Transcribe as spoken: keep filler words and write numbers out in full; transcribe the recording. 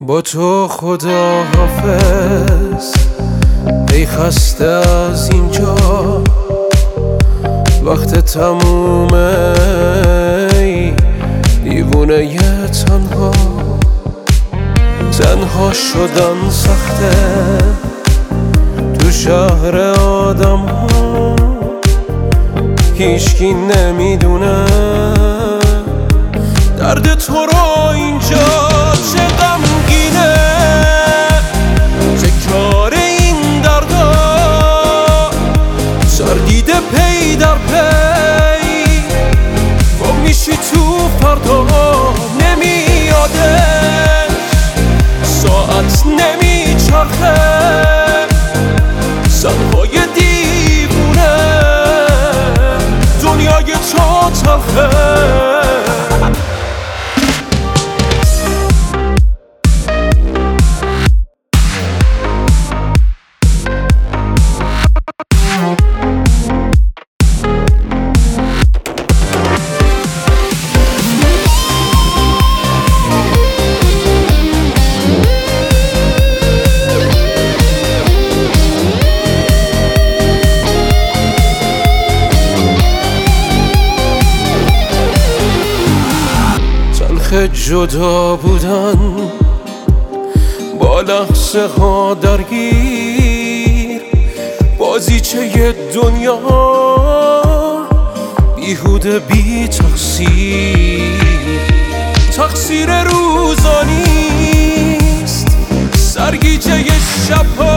با تو خدا حافظ، ای خسته از اینجا وقت تمومه، ای دیوونه ی تنها. تنها شدن سخته تو شهر آدم ها، هیچکی نمیدونه درد تو رو اینجا چه غمگینه، چه کار این دردا سردیده پی در پی. گم میشی تو فردا نمیادش، ساعت نمیچرخه، سرهای دیوونه دنیای تو تلخه. جدا بودن با لحظه ها درگیر، بازیچه دنیا بیهوده بی تقصیر. تقصیر روزانیست سرگیجه شبها